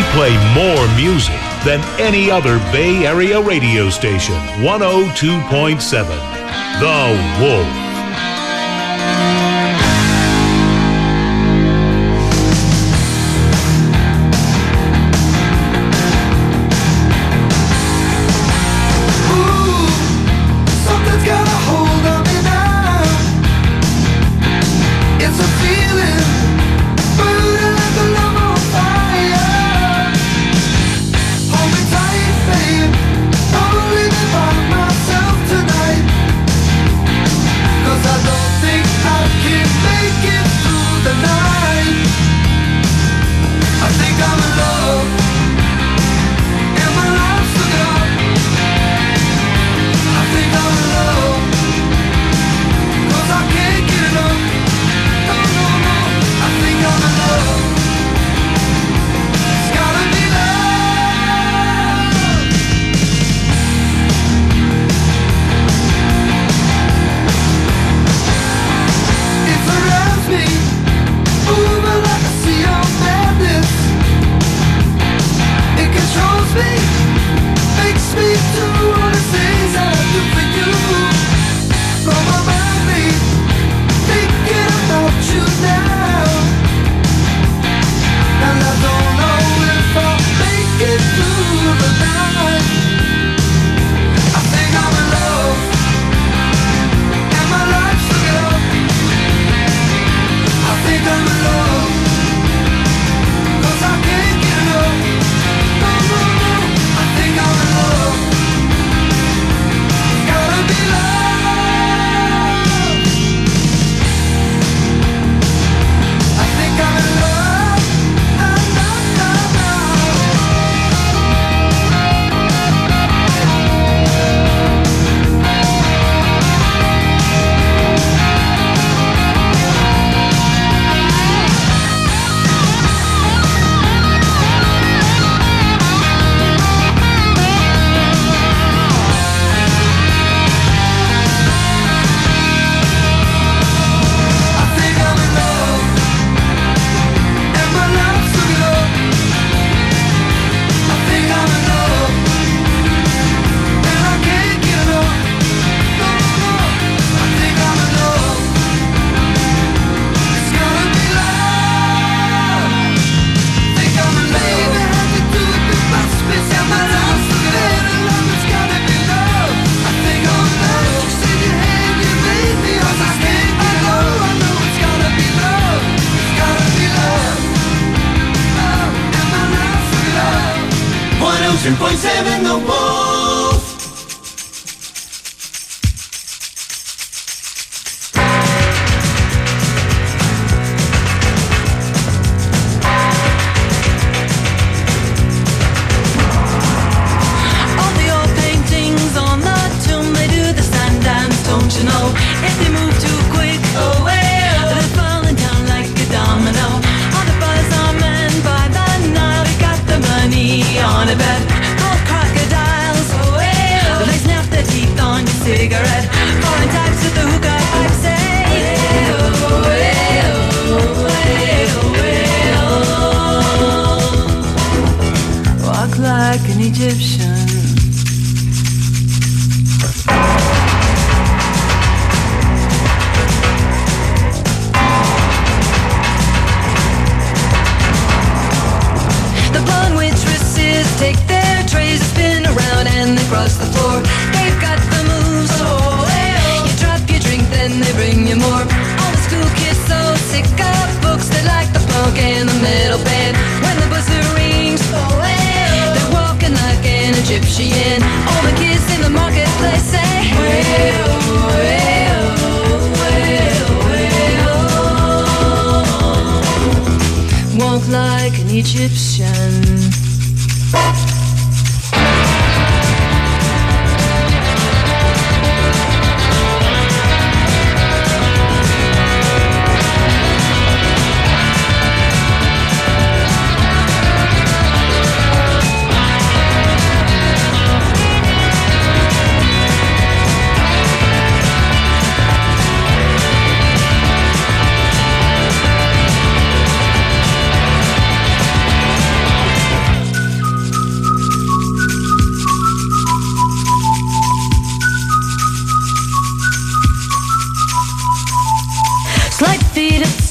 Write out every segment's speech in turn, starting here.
play more music than any other Bay Area radio station. 102.7 The Wolf.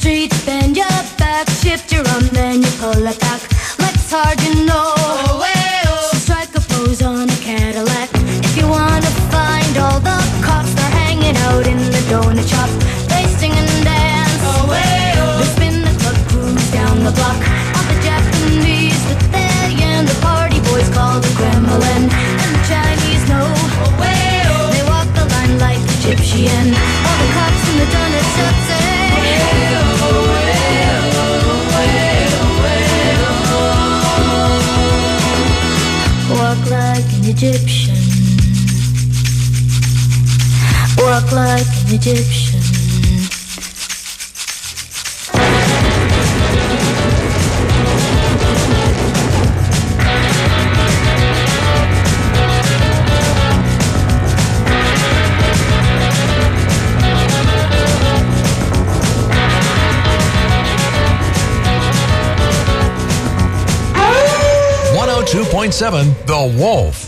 street, bend your back, shift your arm, then you pull it back. Legs hard, you know. So strike a pose on a Cadillac. If you wanna find all the cops, they're hanging out in the donut shop. They sing and dance. They spin the club, cruise down the block. All the Japanese with their yen, the party boys call the Kremlin, and the Chinese know. They walk the line like Egyptian. All the cops in the donut shop say. Walk like an Egyptian. Walk like an Egyptian. The Wolf.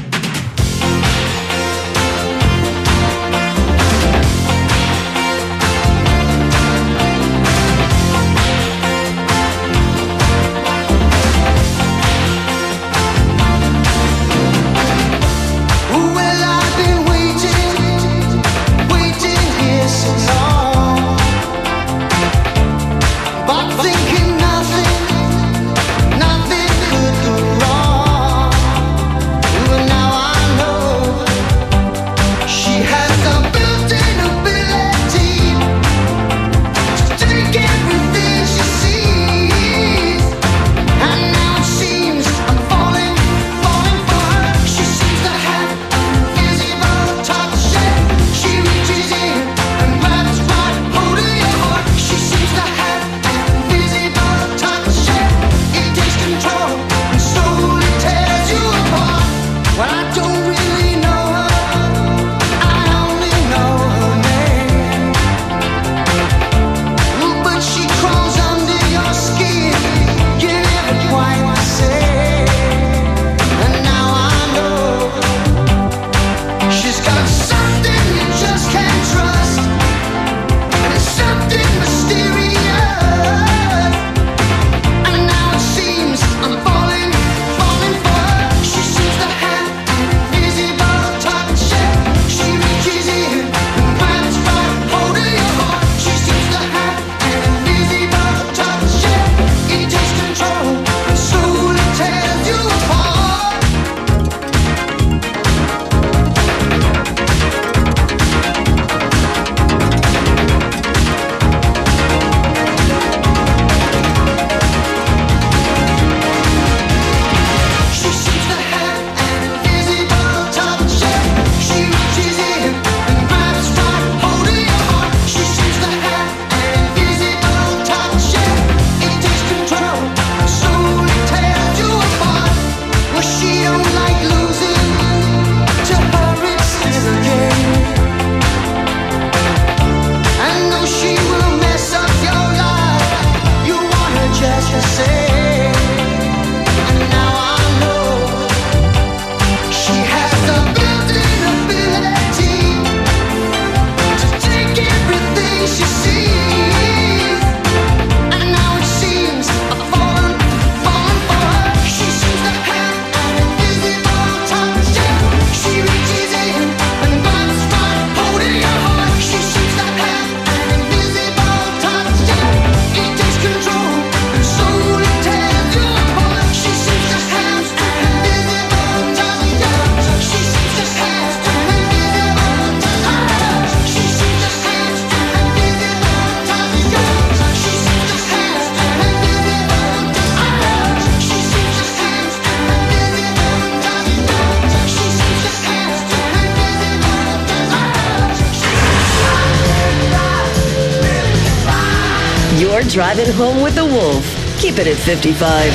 You're driving home with the Wolf. Keep it at 55.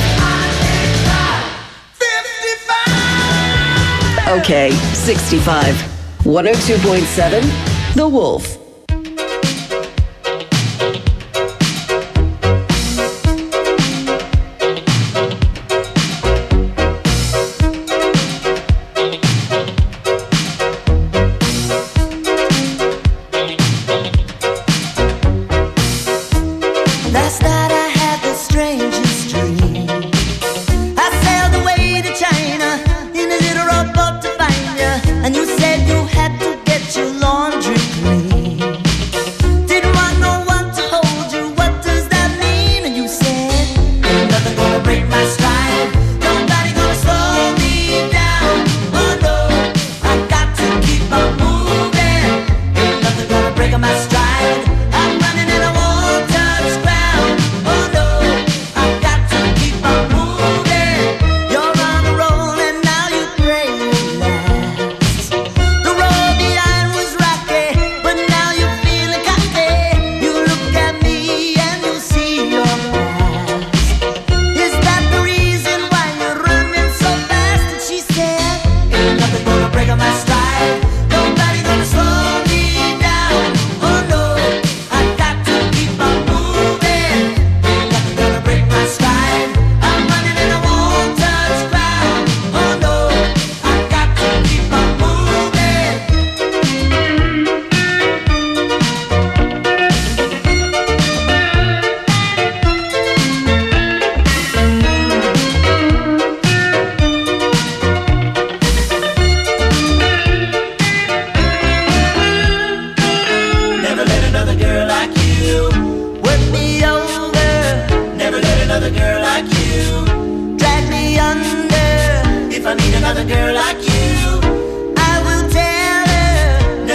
55! Okay, 65. 102.7, The Wolf.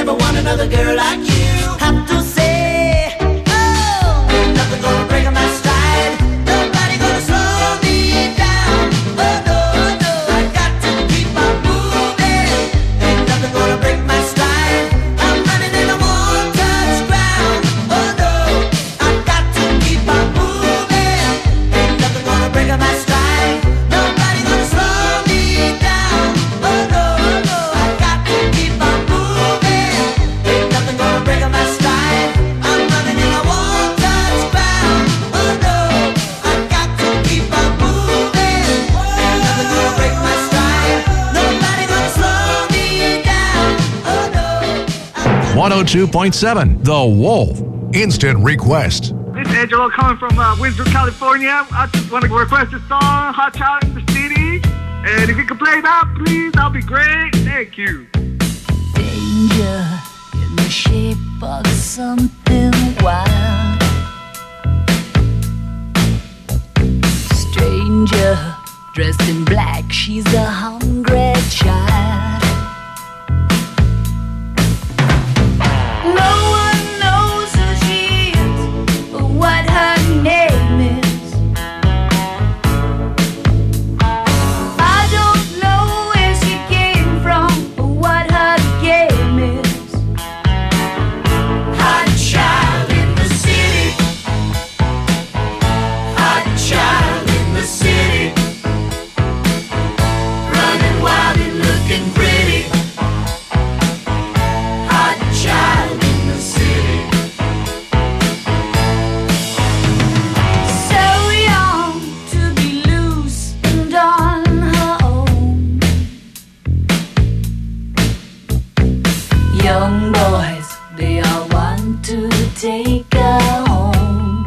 never want another girl like you. Have to say, oh, Ain't nothing gonna break my stride. Nobody gonna slow me down. Oh no, no, I got to keep on moving. Ain't nothing gonna break my stride. I'm running and I won't touch ground. Oh no, I got to keep on moving. Ain't nothing gonna break my stride. Nobody gonna slow me down. Oh no, no, I got to keep on moving. Ain't nothing gonna break my stride. I'm running and I won't touch ground. Oh no, I got to keep on moving. Ain't nothing gonna break my stride. Nobody gonna slow me down. Oh no. 102.7 The Wolf. Instant request. This is Angelo coming from Windsor, California. I just want to request a song, Hot Child in the City. And if you could play that, please, that'll be great. Thank you. danger in the shape of something wild. Stranger dressed in black, she's a hungry child. No one knows who she is or what her name is. I don't know where she came from or what her game is. Hot child in the city. Hot child in the city. Running wild and looking pretty. Hot child in the city. So young to be loose and on her own. Young boys, they all want to take her home.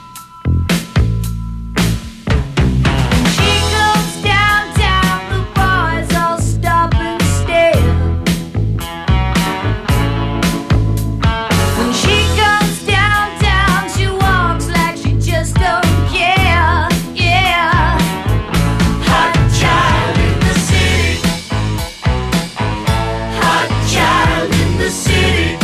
When she goes downtown, the boys all stop and stare. When she goes downtown, she walks like she just don't care. Yeah. Hot child in the city. Hot child in the city.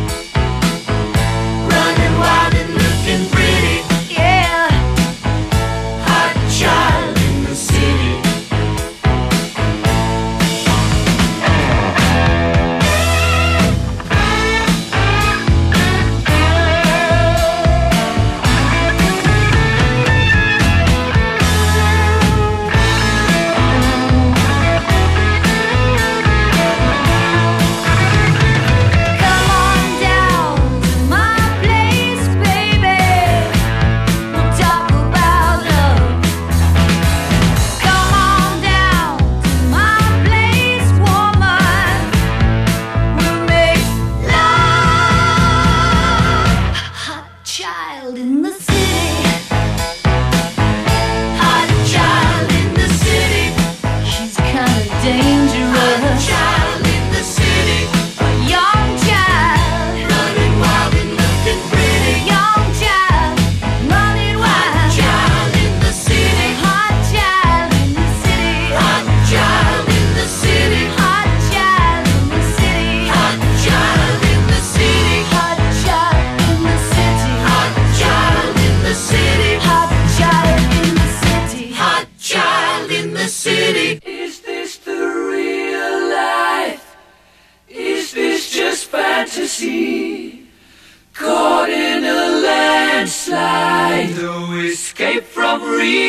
Running wild and looking pretty. Yeah. Hot child in the city. Come on down to my place, baby. We'll talk about love. Come on down to my place, woman. We'll make love. Hot child in the city. Hot child in the city. She's kinda dangerous. Child in the city. A young child. Running wild and looking pretty. Young child. Running wild. Child in the city. Hot child in the city. Hot child in the city. Hot child in the city. Hot child in the city. Hot child in the city. Hot child in the city. Hot child in the city. Hot child in the city. Is this the real life? Is this just fantasy? Caught in a landslide, no escape from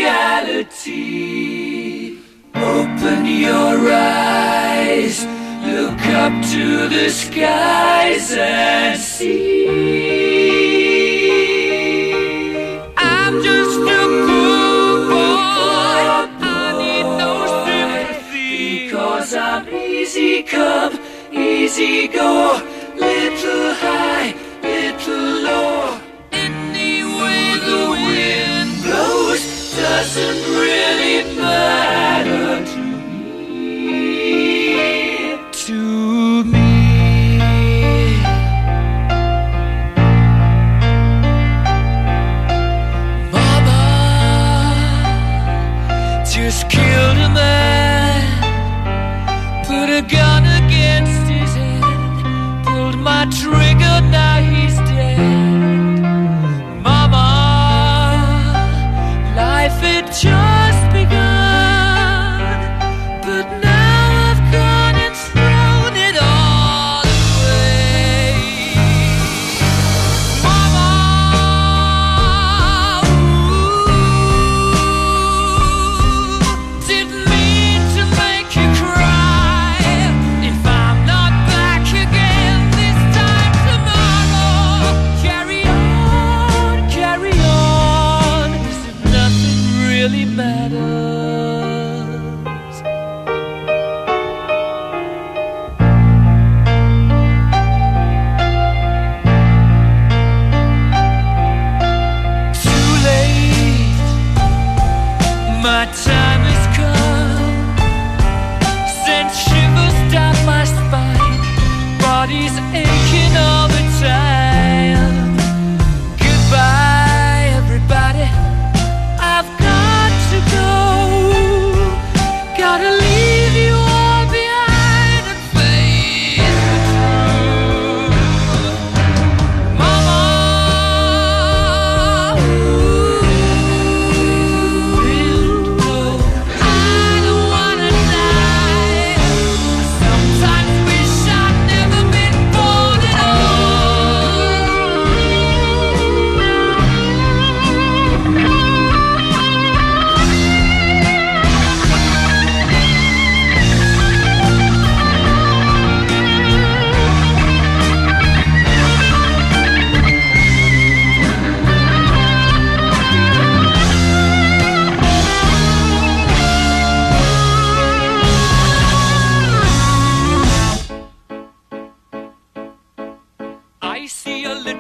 reality. Open your eyes, look up to the skies and see. I'm just a poor boy, I need no sympathy. Because I'm easy come, easy go, little high, little low. Any way the wind blows doesn't really matter to me. To me. Mama just killed a man, put a gun against his head, pulled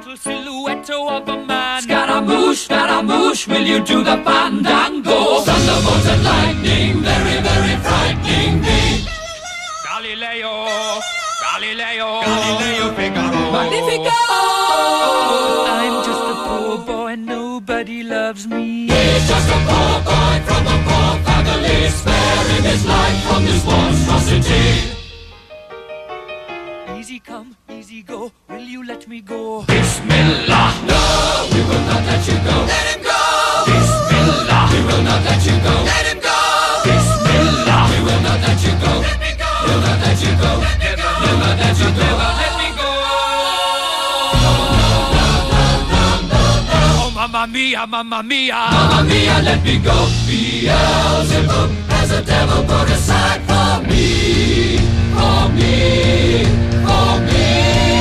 little silhouette of a man. Scaramouche, will you do the fandango? Thunderbolt and lightning, very, very frightening me. Galileo, Figaro. Magnifico! I'm just a poor boy, nobody loves me. He's just a poor boy from a poor family, sparing his life from this monstrosity. Easy come, easy go, will you let me go? Bismillah! No, we will not let you go. Let him go! Bismillah! We will not let you go. Let him go! Bismillah! We will not let you go. Let me go! We'll not let you go. Let me go! We'll not let you go. Let me go! Oh, mamma mia, mamma mia! Mamma mia, let me go! Beelzebub has a devil put aside for me. For me, for me.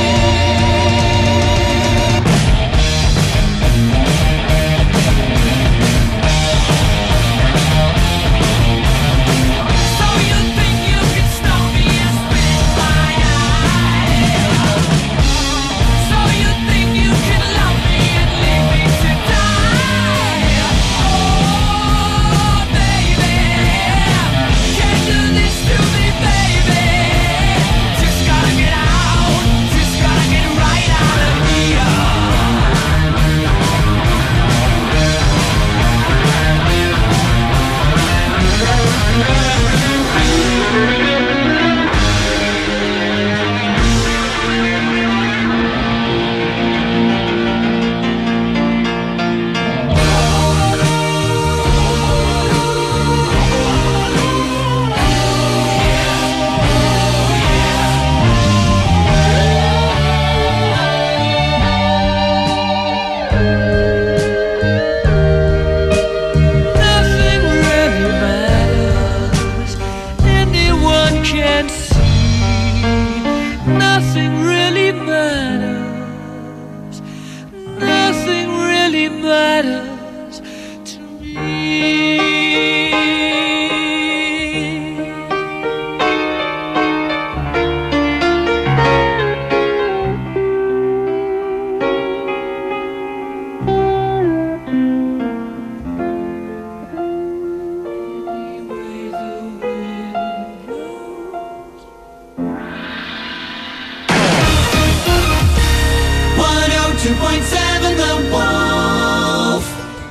So you think you can stop me and spit in my eye? So you think you can love me and leave me to die? Oh, baby, can't do this to me, baby. Just gotta get out, just gotta get right out of here. Nothing really matters, anyone can see. Nothing really matters, nothing really matters to me. Anyway, the wind blows. 102.7 The Wolf.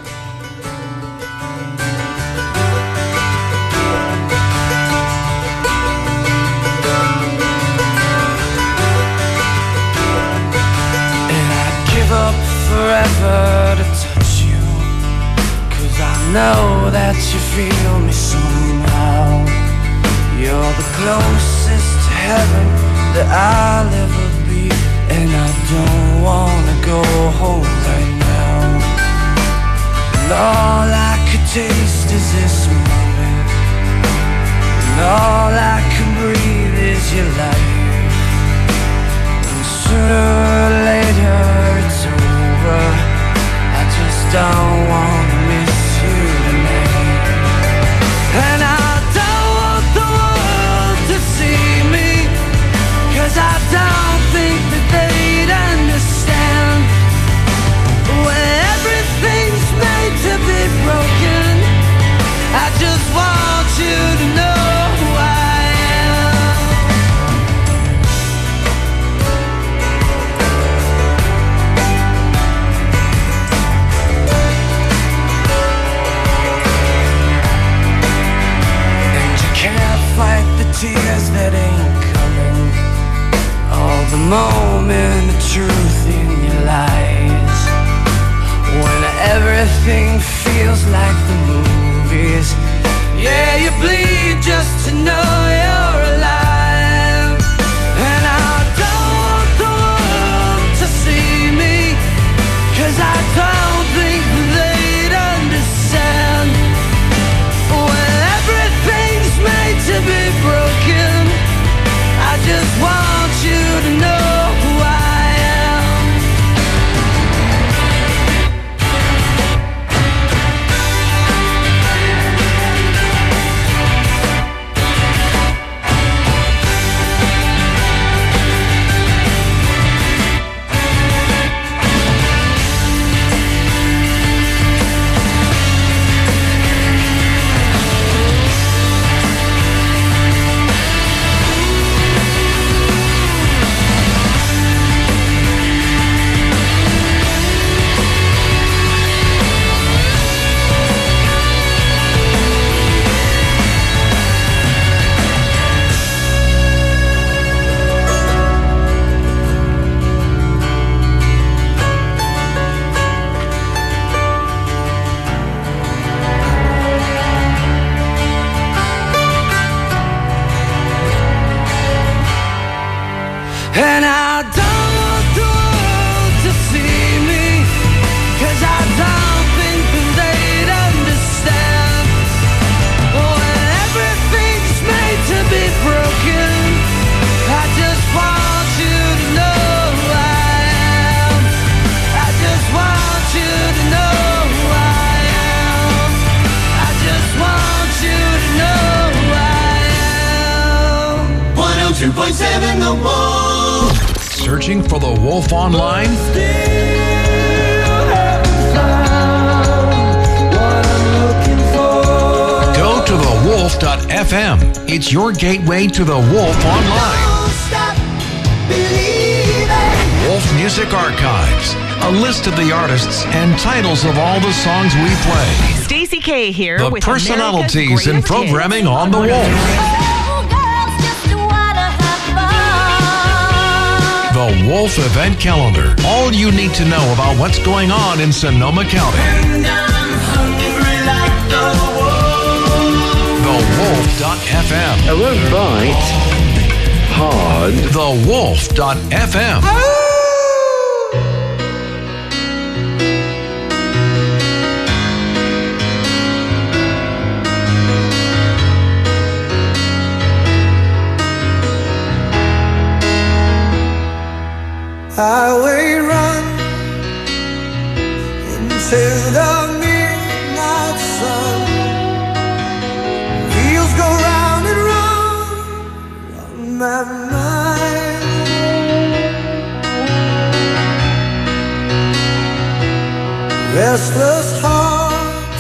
And I'd give up forever to touch you, 'cause I know that you feel me somehow. You're the closest to heaven that I'll ever be, and I don't wanna go home right now. And all I could taste is this moment, and all I can breathe is your life. And sooner or later it's over, I just don't wanna miss you tonight. And I don't want the world to see me, 'cause I don't think that they'd understand. When everything's made to be broken, I just want you to know who I am. And you can't fight the tears that ain't coming, all the moment of truth in your lies. When everything feels like the movies, yeah, you bleed just to know you're alive. And I don't want the world to see me, 'cause I don't think they'd understand. When everything's made to be broken, I just want you to know who I am. the wolf. Searching for the Wolf online? Go to thewolf.fm. It's your gateway to the Wolf online. Don't stop believing. Wolf Music Archives. A list of the artists and titles of all the songs we play. Stacey K here The with personalities America's and Greatest programming Hits on the Wolf. Oh, girls just wanna have fun. The Wolf Event Calendar. All you need to know about what's going on in Sonoma County. And I'm hungry like the wolf. TheWolf.fm. I won't bite hard. TheWolf.fm. Highway run into the midnight sun. Wheels go round and round on my mind. Restless hearts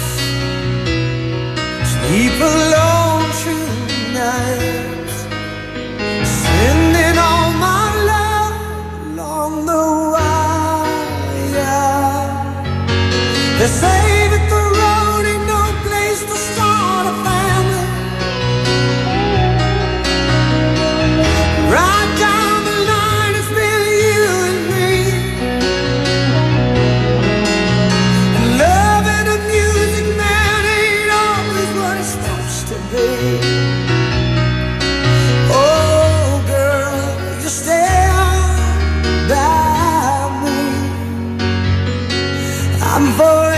sleep alone through nights, sending all my love along the wire. They say that the road ain't no place to start a family. Right down the line, it's been you and me. And loving a music man ain't always what it's supposed to be. Oh, girl, you stand by me. I'm forever